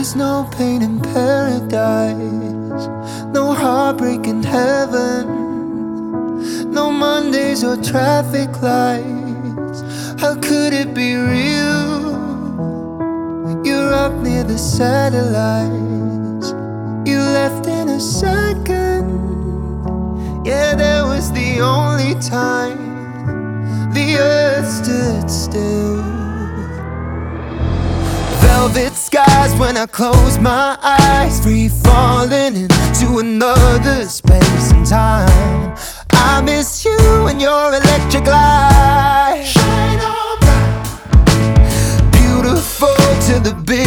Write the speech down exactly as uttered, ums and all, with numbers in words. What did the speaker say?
There's no pain in paradise, no heartbreak in heaven, no Mondays or traffic lights. How could it be real? You're up near the satellites, you left in a second. Yeah, that was the only time the earth stood still. Velvet skies when I close my eyes, free falling into another space and time. I miss you and your electric light. Shine on bright, beautiful to the big